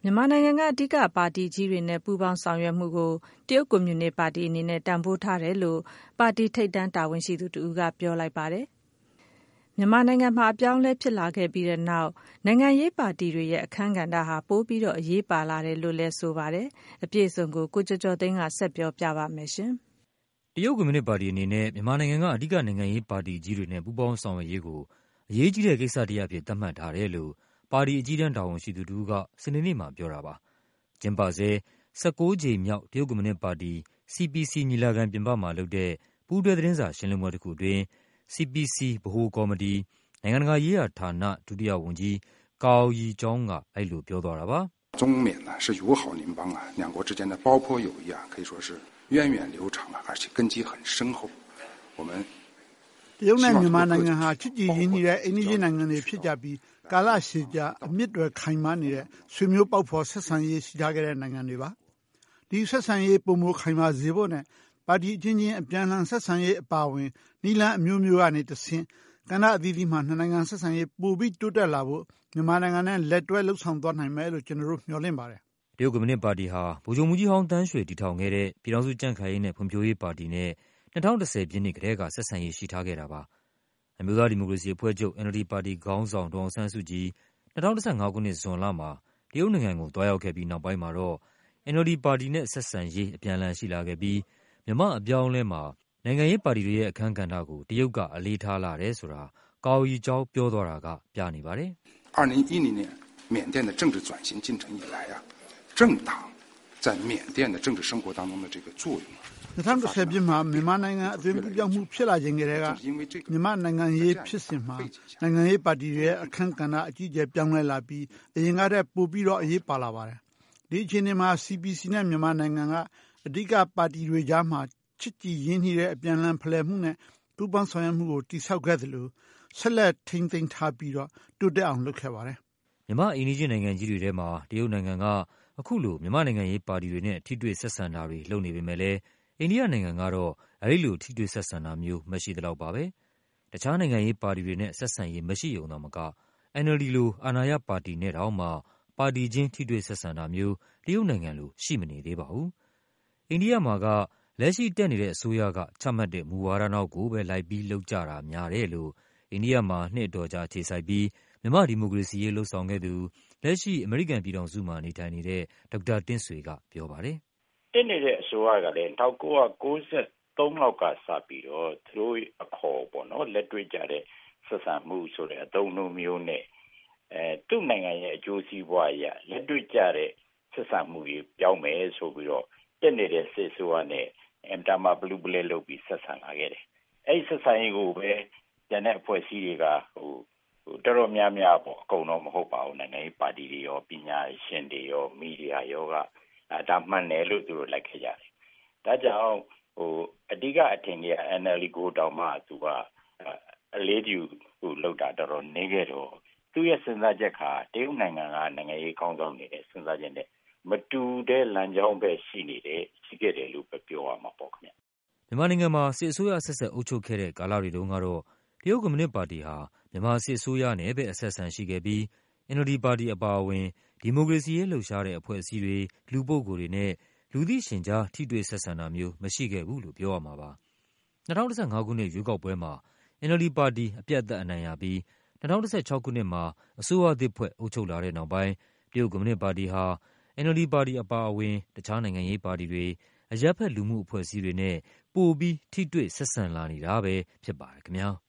မြန်မာနိုင်ငံကအဓိကပါတီကြီးတွေနဲ့ပူးပေါင်းဆောင်ရွက်မှုကိုတရုတ်ကွန်မြူနစ်ပါတီအနေနဲ့တန်ဖိုးထားတယ်လို့ပါတီထိပ်တန်းတာဝန်ရှိသူတဦးကပြောလိုက်ပါတယ်။မြန်မာနိုင်ငံမှာအပြောင်းအလဲဖြစ်လာခဲ့ပြီးတဲ့နောက်နိုင်ငံရေးပါတီတွေရဲ့အခန်းကဏ္ဍဟာပိုပြီးအရေးပါလာတယ်လို့လည်းဆိုပါတယ်။အပြည့်အစုံကိုကိုကျော်ကျော်သိန်းကဆက်ပြောပြပါမယ်။တရုတ်ကွန်မြူနစ်ပါတီအနေနဲ့မြန်မာနိုင်ငံကအဓိကနိုင်ငံရေးပါတီကြီးတွေနဲ့ပူးပေါင်းဆောင်ရွက်ရေးကိုအရေးကြီးတဲ့ကိစ္စတစ်ရပ်အဖြစ်သတ်မှတ်ထားတယ်လို့ပါတီအကြီးတန်းတာဝန်ရှိသူတဦးကစနေနေ့မှာပြောတာပါ။ကျင်းပဆဲ19ကြိမ်မြောက်တရုတ်ကွန်မြူနစ်ပါတီ CPC ညီလာခံပြင်ပမှာလုပ်တဲ့ပူးတွဲသတင်းစာရှင်းလင်းပွဲတစ်ခုအတွင်း CPC ဗဟိုကော်မတီနိုင်ငံတကာရေးရာဌာနဒုတိယဝန်ကြီးGao Yizhongကအဲ့လိုပြောသွားတာပါ။中缅呢是友好邻邦啊，两国之间的爆破友谊啊，可以说是源远流长啊，而且根基很深厚。我们တရုတ်နဲ့မြန်မာနိုင်ငံဟာချစ်ကြည်ရင်းနှီးတဲ့အိမ်နီးချင်းနိုင်ငံတွေဖြစ်ကြပြီးကာလရှည်ကြာအမြစ်တွေခိုင်မာနေတဲ့ဆွေမျိုးပေါက်ဖော်ဆက်ဆံရေးရှိထားခဲ့တဲ့နိုင်ငံတွေပါ။ဒီဆက်ဆံရေးပုံမခိုင်မာစေဖို့နဲ့ပါတီအချင်းချင်းအပြန်အလှန်ဆက်ဆံရေးအပါအဝင်နည်းလမ်းအမျိုးမျိုးကနေတဆင့်ကဏ္ဍအသီးသီးမှာနှစ်နိုင်ငံဆက်ဆံရေးပိုပြီးတိုးတက်လာဖို့မြန်မာနိုင်ငံနဲ့လက်တွဲလှုပ်ဆောင်သွားနိုင်မယ်လို့ကျွန်တော်တို့မျှော်လင့်ပါတယ်။တရုတ်ကွန်မြူနစ်ပါတီဟာဗိုလ်ချုပ်မှူးကြီးဟောင်းတန်းရွှေတည်ထောင်ခဲ့တဲ့ပြည်ထောင်စုကြံ့ခိုင်ရေးနဲ့ဖွံ့ဖြိုးရေးပါတီနဲ့2010ပြည့်နှစ်ကတည်းကဆက်ဆံရေးရှိထားခဲ့တာပါ။အမျိုးသားဒီမိုကရေစီအဖွဲ့ချုပ် NLD ပါတီခေါင်းဆောင်ဒေါ်အောင်ဆန်းစုကြည်2015ခုနှစ်ဇွန်လမှာတရုတ်နိုင်ငံကိုတွားရောက်ခဲ့ပြီးနောက်ပိုင်းမှာတော့ NLD ပါတီနဲ့ဆက်ဆံရေးအပြန်အလှန်ရှိလာခဲ့ပြီးမြန်မာအပြောင်းအလဲမှာနိုင်ငံရေးပါတီတွေရဲ့အခန်းကဏ္ဍကိုတရုတ်ကအလေးထားလာတယ်ဆိုတာGao Yizhongပြောသွားတာကပြနေပါတယ်။2010年缅甸的政治转型进程以来啊，政党在缅甸的政治生活当中的这个作用 2010ပြည့်မှာမြန်မာနိုင်ငံအသွင်ကူးပြောင်းမှုဖြစ်လာခြင်းကတည်းကမြန်မာနိုင်ငံရေးဖြစ်စဉ်မှာနိုင်ငံရေးပါတီတွေရဲ့အခန်းကဏ္ဍအကြီးအကျယ်ပြောင်းလဲလာပြီးအရင်ကတည်းကပိုပြီးအရေးပါလာပါတယ်။ဒီအခြေအနေမှာ CPC နဲ့မြန်မာနိုင်ငံကအဓိကပါတီတွေကြားမှာချစ်ကြည်ရင်းနှီးတဲ့အပြန်အလှန်ဖလှယ်မှုနဲ့ပူးပေါင်းဆောင်ရွက်မှုကိုတည်ဆောက်ခဲ့သလိုဆက်လက်ထိန်းသိမ်းထားပြီးတိုးတက်အောင်လုပ်ခဲ့ပါတယ်။မြန်မာအိမ်နီးချင်းနိုင်ငံကြီးတွေထဲမှာတရုတ်နိုင်ငံကအခုလိုမြန်မာနိုင်ငံရေးပါတီတွေနဲ့ထိတွေ့ဆက်ဆံတာတွေလုပ်နေပေမဲ့လည်းအိန္ဒိယနိုင်ငံကတော့အဲဒီလိုထိတွေ့ဆက်ဆံတာမျိုးမရှိသလောက်ပါပဲ။တခြားနိုင်ငံရေးပါတီတွေနဲ့ဆက်ဆံရေးမရှိုံသာမက NLD လိုအာဏာရပါတီနဲ့တောင်မှပါတီချင်းထိတွေ့ဆက်ဆံတာမျိုးတရုတ်နိုင်ငံလိုရှိမနေသေးပါဘူး။အိန္ဒိယမှာကလက်ရှိတက်နေတဲ့အစိုးရကချမှတ်တဲ့မူဝါဒနောက်ကိုပဲလိုက်ပြီးလုပ်ကြတာများတယ်လို့အိန္ဒိယမှာနှစ်အတော်ကြာအခြေစိုက်ပြီးမြန်မာဒီမိုကရေစီရေးလှုပ်ဆောင်ခဲ့သူလက်ရှိအမေရိကန်ပြည်ထောင်စုမှာနေထိုင်နေတဲ့ဒေါက်တာတင့်ဆွေကပြောပါတယ်။တက်နေတဲ့အစိုးရကလည်း1993လောက်ကစပြီးတော့သူတို့အခေါ်ပေါ့နော်လက်တွေ့ကြတဲ့ဆက်ဆံမှုဆိုတဲ့အသုံးအနှုန်းမျိုးနဲ့သူ့နိုင်ငံရဲ့အကျိုးစီးပွားအရလက်တွေ့ကြတဲ့ဆက်ဆံမှုကြီးပြောင်းမယ်ဆိုပြီးတော့တက်နေတဲ့စစ်ဆိုးနဲ့အမ်တာမဘလူးဘလဲလုပ်ပြီးဆက်ဆံလာခဲ့တယ်။အဲဒီဆက်ဆံရေးကိုပဲကျန်တဲ့အဖွဲ့အစည်းတွေကတော်တော်များများပေါ့အကုန်တော့မဟုတ်ပါဘူးနိုင်ငံရေးပါတီတွေရောပညာရှင်တွေရောမီဒီယာရောကဒါမှန်တယ်လို့သူတို့လိုက်ခဲ့ကြတယ်။ဒါကြောင့်အဓိကအထင်ကြီး NLD ကိုတောင်မှသူကအလေးကျလောက်တာတော်တော်နေခဲ့တော့သူရဲ့စဉ်းစားချက်ကတရုတ်နိုင်ငံကနိုင်ငံရေးကောင်းဆောင်နေတဲ့စဉ်းစားချက်နဲ့မတူတဲ့လမ်းကြောင်းပဲရှိခဲ့တယ်လို့ပြောရမှာပေါ့ခင်ဗျ။မြန်မာနိုင်ငံမှာစစ်အစိုးရဆက်ဆက်အုပ်ချုပ်ခဲ့တဲ့ကာလတွေတုန်းကတော့တရုတ်ကွန်မြူနစ်ပါတီဟာမြန်မာစစ်အစိုးရနဲ့ပဲအဆက်အဆံရှိခဲ့ပြီး NLD ပါတီအပါအဝင်ဒီမိုကရေစီရေးလှုပ်ရှားတဲ့အဖွဲ့အစည်းတွေလူပုဂ္ဂိုလ်တွေနဲ့လူသိရှင်ကြားထိတွေ့ဆက်ဆံတာမျိုးမရှိခဲ့ဘူးလို့ပြောရမှာပါ။2015ခုနှစ်ရွေးကောက်ပွဲမှာ NLD ပါတီအပြတ်အသတ်အနိုင်ရပြီး2016ခုနှစ်မှာအစိုးရသစ်ဖွဲ့အုပ်ချုပ်လာတဲ့နောက်ပိုင်းတရုတ်ကွန်မြူနစ်ပါတီဟာ NLD ပါတီအပါအဝင်တခြားနိုင်ငံရေးပါတီတွေအရပ်ဖက်လူမှုအဖွဲ့အစည်းတွေနဲ့ပိုပြီးထိတွေ့ဆက်ဆံလာနေတာပဲဖြစ်ပါတယ်ခင်ဗျာ။